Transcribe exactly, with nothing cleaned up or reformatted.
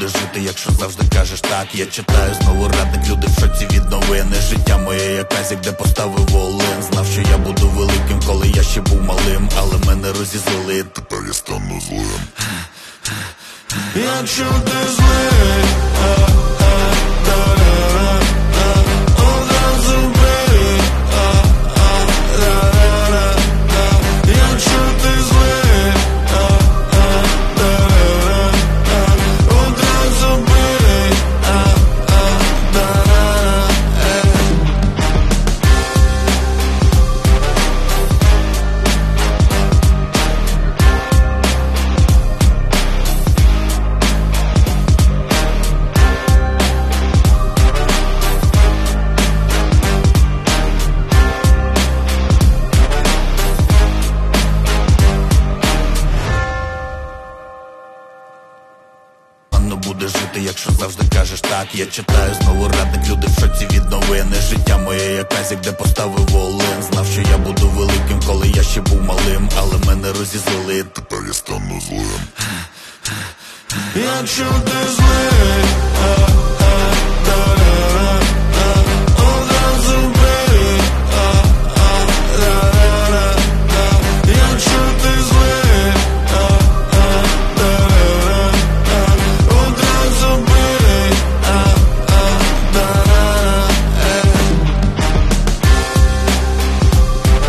буде жити, якщо завжди кажеш так. Я читаю знову радник, люди в шоці від новини. Життя моє як Азік, де поставив волин. Знав, що я буду великим, коли я ще був малим. Але мене розізлили, і тепер я стану злим. Якщо ти злий, одразу бий. Якщо ти злий, одразу бий. Буде жити, якщо завжди кажеш так. Я читаю знову радник, люди в шоці від новини. Життя моє як Азік, де поставив волин. Знав, що я буду великим, коли я ще був малим. Але мене розізлили, і тепер я стану злим. Якщо ти злий,